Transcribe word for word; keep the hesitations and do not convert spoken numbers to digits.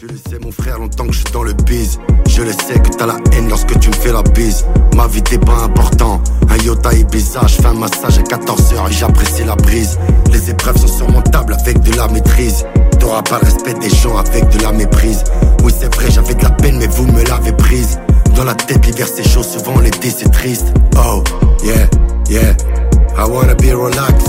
Tu le sais mon frère, longtemps que je suis dans le biz. Je le sais que t'as la haine lorsque tu me fais la bise. Ma vie t'es pas important, un Yota Ibiza. Je fais un massage à quatorze heures et j'apprécie la brise. Les épreuves sont surmontables avec de la maîtrise. T'auras pas le respect des gens avec de la méprise. Oui c'est vrai j'avais de la peine mais vous me l'avez prise. Dans la tête l'hiver c'est chaud, souvent l'été c'est triste. Oh yeah, yeah, I wanna be relaxed.